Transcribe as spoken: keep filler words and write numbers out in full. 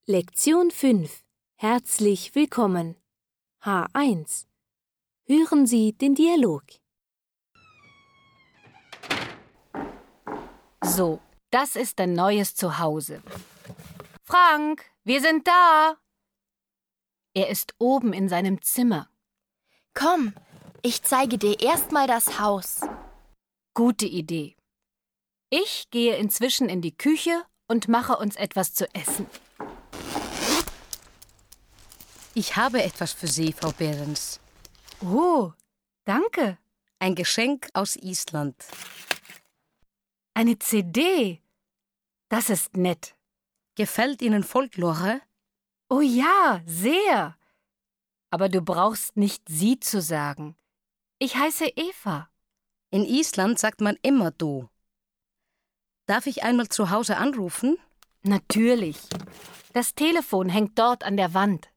Lektion fünf. Herzlich willkommen. H eins. Hören Sie den Dialog. So, das ist dein neues Zuhause. Frank, wir sind da. Er ist oben in seinem Zimmer. Komm, ich zeige dir erstmal das Haus. Gute Idee. Ich gehe inzwischen in die Küche und mache uns etwas zu essen. Ich habe etwas für Sie, Frau Behrens. Oh, danke. Ein Geschenk aus Island. Eine C D. Das ist nett. Gefällt Ihnen Folklore? Oh ja, sehr. Aber du brauchst nicht sie zu sagen. Ich heiße Eva. In Island sagt man immer du. Darf ich einmal zu Hause anrufen? Natürlich. Das Telefon hängt dort an der Wand.